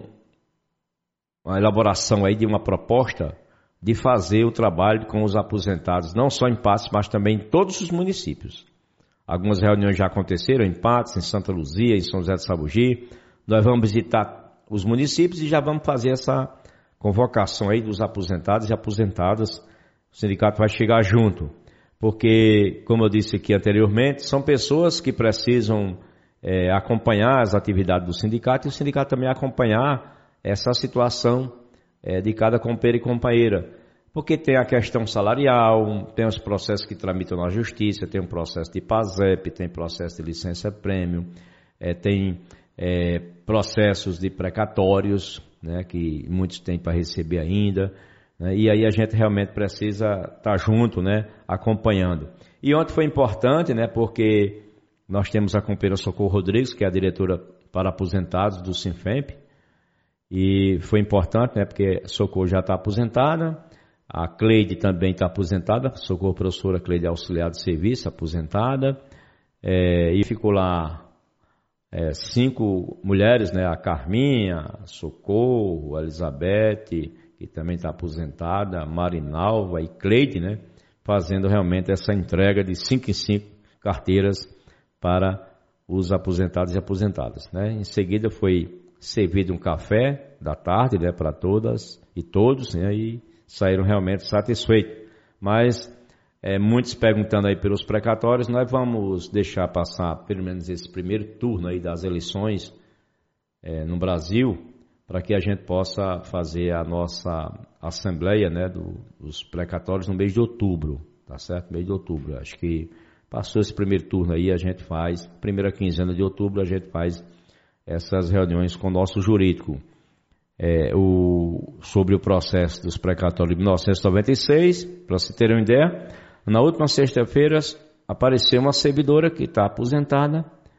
a elaboração aí de uma proposta de fazer o trabalho com os aposentados, não só em Patos, mas também em todos os municípios. Algumas reuniões já aconteceram em Patos, em Santa Luzia, em São José de Sabugi. Nós vamos visitar os municípios e já vamos fazer essa convocação aí dos aposentados e aposentadas. O sindicato vai chegar junto, porque, como eu disse aqui anteriormente, são pessoas que precisam acompanhar as atividades do sindicato e o sindicato também acompanhar essa situação de cada companheiro e companheira, porque tem a questão salarial, tem os processos que tramitam na justiça, tem um processo de PASEP, tem processo de licença-prêmio, tem processos de precatórios, né, que muitos têm para receber ainda, né, e aí a gente realmente precisa estar junto, né, acompanhando. E ontem foi importante, né, porque nós temos a companheira Socorro Rodrigues, que é a diretora para aposentados do Sinfemp, e foi importante, né, porque Socorro já está aposentada, a Cleide também está aposentada, Socorro professora Cleide auxiliar de serviço, aposentada, e ficou lá 5 mulheres, né, a Carminha, a Socorro, a Elizabeth, que também está aposentada, a Marinalva e Cleide, né, fazendo realmente essa entrega de 5 em 5 carteiras para os aposentados e aposentadas, né. Em seguida foi servido um café da tarde, né, para todas e todos, né, e saíram realmente satisfeitos. Mas muitos perguntando aí pelos precatórios, nós vamos deixar passar pelo menos esse primeiro turno aí das eleições no Brasil, para que a gente possa fazer a nossa assembleia, né, dos precatórios no mês de outubro, tá certo? Mês de outubro, acho que passou esse primeiro turno aí, a gente faz, primeira quinzena de outubro a gente faz essas reuniões com o nosso jurídico. Sobre o processo dos precatórios de 1996, para se terem uma ideia, na última sexta-feira apareceu uma servidora que está aposentada,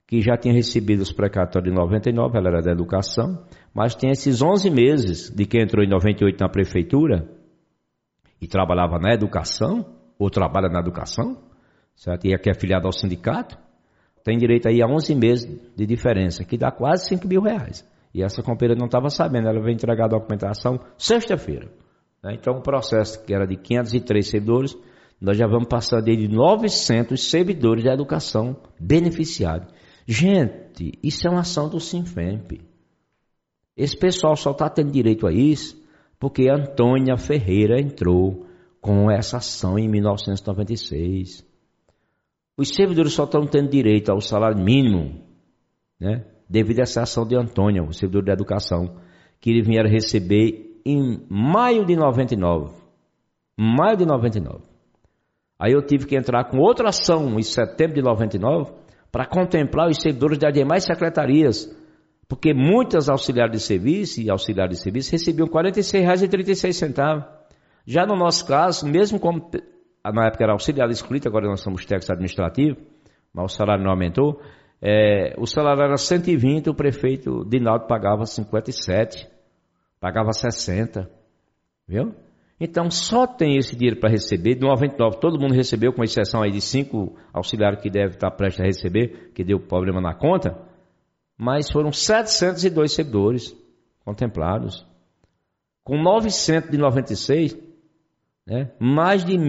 que já tinha recebido os precatórios de 99, ela era da educação, mas tem esses 11 meses de quem entrou em 98 na prefeitura e trabalhava na educação, ou trabalha na educação, certo? E aqui é afiliado ao sindicato, tem direito aí a 11 meses de diferença, que dá quase 5 mil reais. E essa companheira não estava sabendo, ela veio entregar a documentação sexta-feira. Né? Então o processo que era de 503 servidores, nós já vamos passar de 900 servidores da educação beneficiados. Gente, isso é uma ação do Sinfemp. Esse pessoal só está tendo direito a isso porque Antônia Ferreira entrou com essa ação em 1996. Os servidores só estão tendo direito ao salário mínimo, né, devido a essa ação de Antônia, o servidor da educação, que eles vieram receber em maio de 99. Maio de 99. Aí eu tive que entrar com outra ação em setembro de 99 para contemplar os servidores das demais secretarias, porque muitas auxiliares de serviço e auxiliares de serviço recebiam R$ 46,36. Já no nosso caso, mesmo como na época era auxiliar escrito, agora nós somos técnicos administrativos, mas o salário não aumentou, o salário era 120, o prefeito Dinaldo pagava 57, pagava 60, viu? Então só tem esse dinheiro para receber. De 99 todo mundo recebeu, com exceção aí de 5 auxiliares que devem estar prestes a receber, que deu problema na conta, mas foram 702 servidores contemplados. Com 996, né, mais de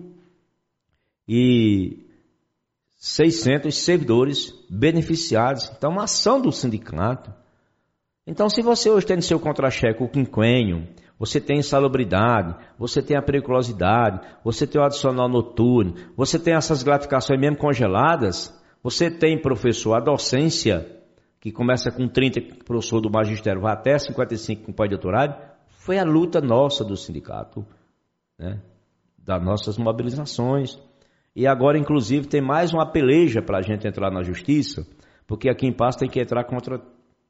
1.600 servidores beneficiados. Então, uma ação do sindicato. Então, se você hoje tem no seu contra-cheque o quinquênio, você tem insalubridade, você tem a periculosidade, você tem o adicional noturno, você tem essas gratificações mesmo congeladas, você tem, professor, a docência, que começa com 30, professor do magistério, vai até 55 com pós-doutorado, foi a luta nossa do sindicato, né, das nossas mobilizações. E agora, inclusive, tem mais uma peleja para a gente entrar na justiça, porque aqui em Passo tem que entrar contra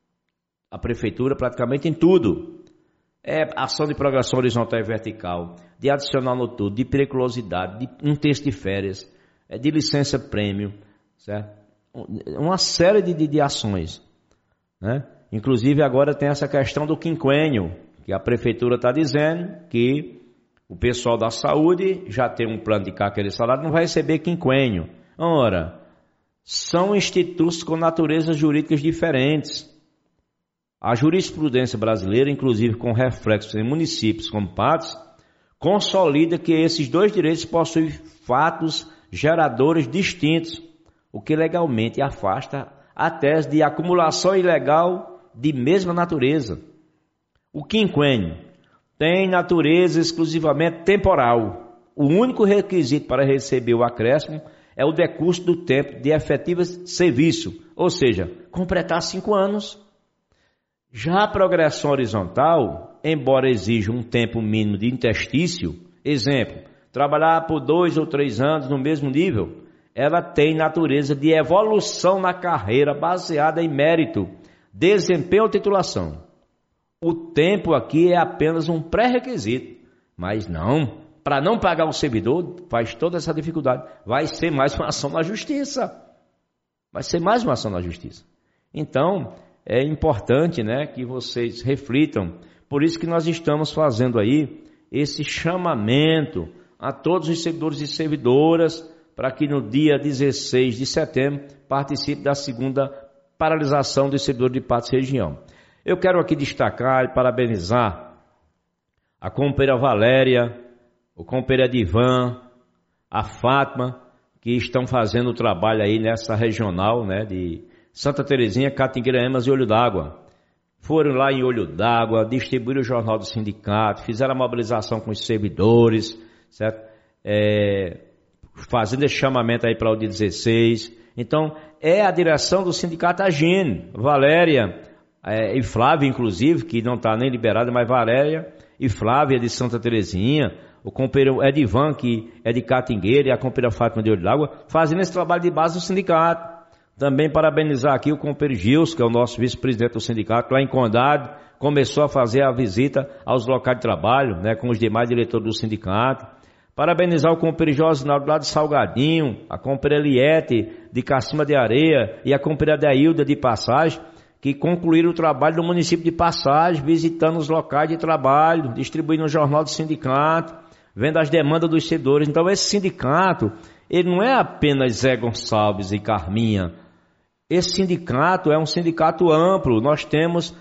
a prefeitura praticamente em tudo. É ação de progressão horizontal e vertical, de adicional noturno, de periculosidade, de um terço de férias, de licença prêmio, certo? Uma série de ações, né? Inclusive agora tem essa questão do quinquênio, que a prefeitura está dizendo que o pessoal da saúde já tem um plano de cá, aquele salário, não vai receber quinquênio. Ora, são institutos com naturezas jurídicas diferentes. A jurisprudência brasileira, inclusive com reflexos em municípios como Patos, consolida que esses dois direitos possuem fatos geradores distintos, o que legalmente afasta a tese de acumulação ilegal de mesma natureza. O quinquênio tem natureza exclusivamente temporal. O único requisito para receber o acréscimo é o decurso do tempo de efetivo serviço, ou seja, completar 5 anos. Já a progressão horizontal, embora exija um tempo mínimo de interstício, exemplo, trabalhar por 2 ou 3 anos no mesmo nível, ela tem natureza de evolução na carreira baseada em mérito, desempenho ou titulação. O tempo aqui é apenas um pré-requisito, mas não, para não pagar o servidor, faz toda essa dificuldade. Vai ser mais uma ação na justiça. Vai ser mais uma ação na justiça. Então, é importante, né, que vocês reflitam. Por isso que nós estamos fazendo aí esse chamamento a todos os servidores e servidoras para que no dia 16 de setembro participe da segunda paralisação dos servidores de Patos região. Eu quero aqui destacar e parabenizar a companheira Valéria, o companheiro Edivan, a Fátima, que estão fazendo o trabalho aí nessa regional, né, de Santa Terezinha, Catingueira, Emas e Olho d'Água. Foram lá em Olho d'Água, distribuíram o jornal do sindicato, fizeram a mobilização com os servidores, certo? Fazendo esse chamamento aí para o dia 16. Então, é a direção do sindicato agindo. Valéria e Flávia, inclusive, que não está nem liberada, mas Valéria e Flávia de Santa Terezinha, o companheiro Edivan, que é de Catingueira, e a companheira Fátima de Olho d'Água, fazendo esse trabalho de base do sindicato. Também parabenizar aqui o companheiro Gilson, que é o nosso vice-presidente do sindicato, lá em Condado, começou a fazer a visita aos locais de trabalho, né, com os demais diretores do sindicato. Parabenizar o companheiro Josinaldo lá de Salgadinho, a companheira Eliete de Cacima de Areia e a companheira Deilda de Passagem, que concluíram o trabalho no município de Passagem, visitando os locais de trabalho, distribuindo o jornal do sindicato, vendo as demandas dos servidores. Então esse sindicato, ele não é apenas Zé Gonçalves e Carminha. Esse sindicato é um sindicato amplo. Nós temos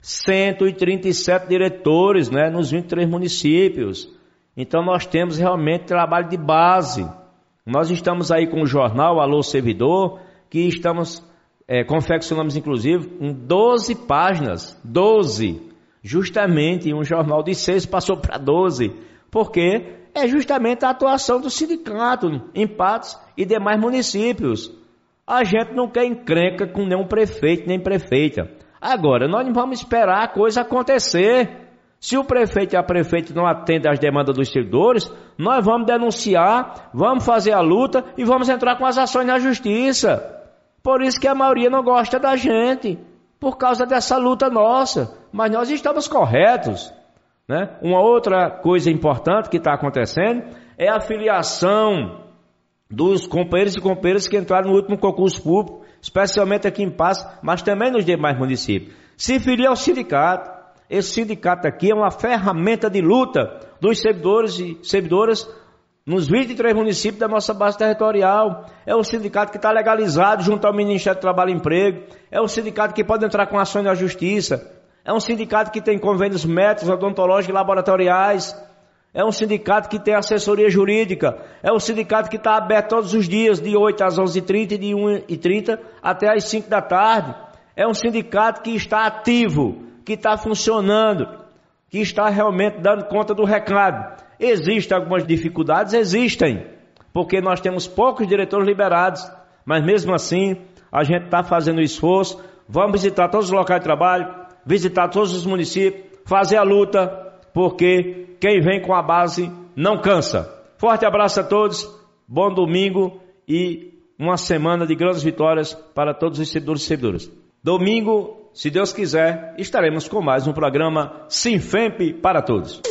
137 diretores, né, nos 23 municípios. Então nós temos realmente trabalho de base. Nós estamos aí com o jornal Alô Servidor, que confeccionamos inclusive em 12 páginas, 12, justamente um jornal de 6 passou para 12, porque é justamente a atuação do sindicato em Patos e demais municípios. A gente não quer encrenca com nenhum prefeito nem prefeita. Agora, nós não vamos esperar a coisa acontecer. Se o prefeito e a prefeita não atendem às demandas dos servidores, nós vamos denunciar, vamos fazer a luta e vamos entrar com as ações na justiça. Por isso que a maioria não gosta da gente, por causa dessa luta nossa. Mas nós estamos corretos, né? Uma outra coisa importante que está acontecendo é a filiação dos companheiros e companheiras que entraram no último concurso público, especialmente aqui em Patos, mas também nos demais municípios. Se filia ao sindicato. Esse sindicato aqui é uma ferramenta de luta dos servidores e servidoras nos 23 municípios da nossa base territorial. É um sindicato que está legalizado junto ao Ministério do Trabalho e Emprego. É um sindicato que pode entrar com ações na justiça. É um sindicato que tem convênios médicos, odontológicos e laboratoriais. É um sindicato que tem assessoria jurídica. É um sindicato que está aberto todos os dias, de 8 às 11h30 e de 1h30 até às 5 da tarde. É um sindicato que está ativo, que está funcionando, que está realmente dando conta do recado. Existem algumas dificuldades? Existem, porque nós temos poucos diretores liberados, mas mesmo assim a gente está fazendo esforço. Vamos visitar todos os locais de trabalho, visitar todos os municípios, fazer a luta, porque quem vem com a base não cansa. Forte abraço a todos, bom domingo e uma semana de grandes vitórias para todos os servidores e servidoras. Domingo, se Deus quiser, estaremos com mais um programa Sinfemp para todos.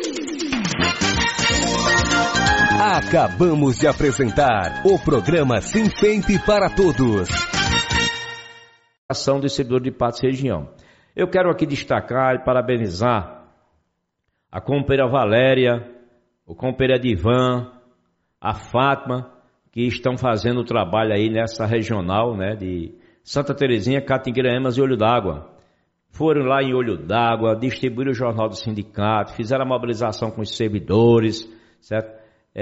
Acabamos de apresentar o programa Sinfemp para todos. Ação do servidor de Patos Região. Eu quero aqui destacar e parabenizar a companheira Valéria, o companheiro Edivan, a Fátima, que estão fazendo o trabalho aí nessa regional, né, de Santa Terezinha, Catingueira-Emas e Olho d'Água. Foram lá em Olho d'Água, distribuíram o jornal do sindicato, fizeram a mobilização com os servidores, certo?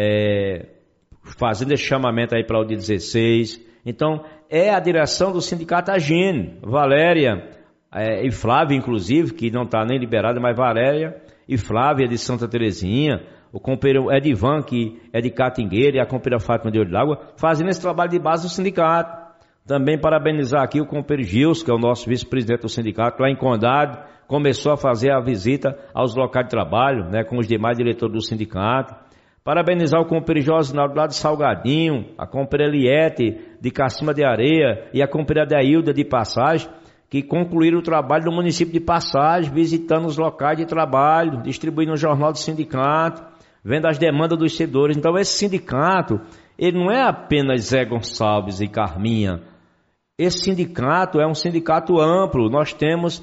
Fazendo esse chamamento aí para o dia 16. Então, é a direção do sindicato agindo. Valéria e Flávia, inclusive, que não está nem liberada, mas Valéria e Flávia de Santa Terezinha, o companheiro Edivan, que é de Catingueira, e a companheira Fátima de Olho d'Água, fazendo esse trabalho de base do sindicato. Também parabenizar aqui o companheiro Gilson, que é o nosso vice-presidente do sindicato, lá em Condado, começou a fazer a visita aos locais de trabalho, né, com os demais diretores do sindicato. Parabenizar o companheiro Josinaldo lá de Salgadinho, a companheira Eliete de Cacima de Areia e a companheira Deilda de Passagem, que concluíram o trabalho no município de Passagem, visitando os locais de trabalho, distribuindo o jornal do sindicato, vendo as demandas dos servidores. Então esse sindicato, ele não é apenas Zé Gonçalves e Carminha. Esse sindicato é um sindicato amplo. Nós temos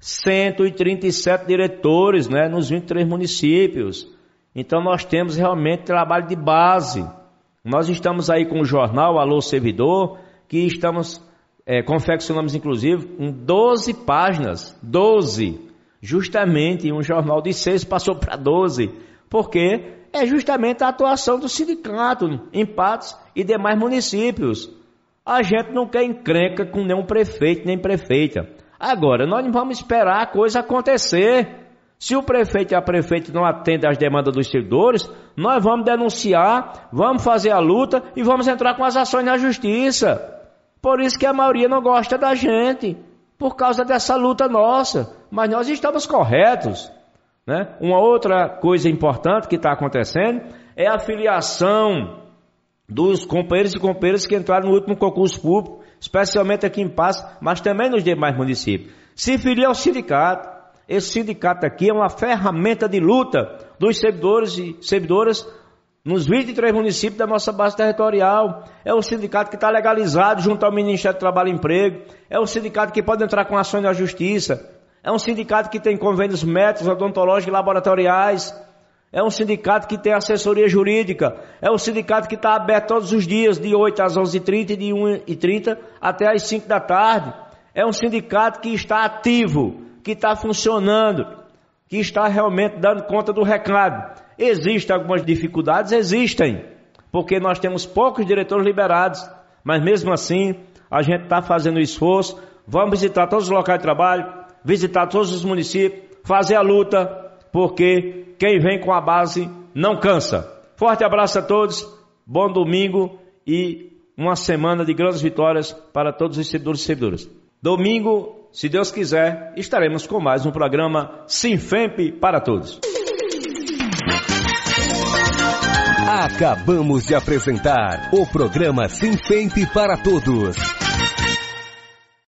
137 diretores, né, nos 23 municípios. Então nós temos realmente trabalho de base. Nós estamos aí com o jornal Alô Servidor, que confeccionamos inclusive em 12 páginas, 12, justamente um jornal de 6 passou para 12, porque é justamente a atuação do sindicato em Patos e demais municípios. A gente não quer encrenca com nenhum prefeito nem prefeita. Agora, nós não vamos esperar a coisa acontecer. Se o prefeito e a prefeita não atendem às demandas dos servidores, nós vamos denunciar, vamos fazer a luta e vamos entrar com as ações na justiça. Por isso que a maioria não gosta da gente, por causa dessa luta nossa. Mas nós estamos corretos, né? Uma outra coisa importante que está acontecendo é a filiação dos companheiros e companheiras que entraram no último concurso público, especialmente aqui em Patos, mas também nos demais municípios. Se filia ao sindicato. Esse sindicato aqui é uma ferramenta de luta dos servidores e servidoras nos 23 municípios da nossa base territorial. É o sindicato que está legalizado junto ao Ministério do Trabalho e Emprego. É o sindicato que pode entrar com ações na justiça. É um sindicato que tem convênios médicos, odontológicos e laboratoriais. É um sindicato que tem assessoria jurídica. É um sindicato que está aberto todos os dias, de 8 às 11h30 e de 1h30 até às 5 da tarde. É um sindicato que está ativo, que está funcionando, que está realmente dando conta do recado. Existem algumas dificuldades? Existem, porque nós temos poucos diretores liberados, mas mesmo assim a gente está fazendo esforço. Vamos visitar todos os locais de trabalho, visitar todos os municípios, fazer a luta, porque quem vem com a base não cansa. Forte abraço a todos, bom domingo e uma semana de grandes vitórias para todos os servidores e servidoras. Domingo, se Deus quiser, estaremos com mais um programa Sinfemp para todos. Acabamos de apresentar o programa Sinfemp para todos.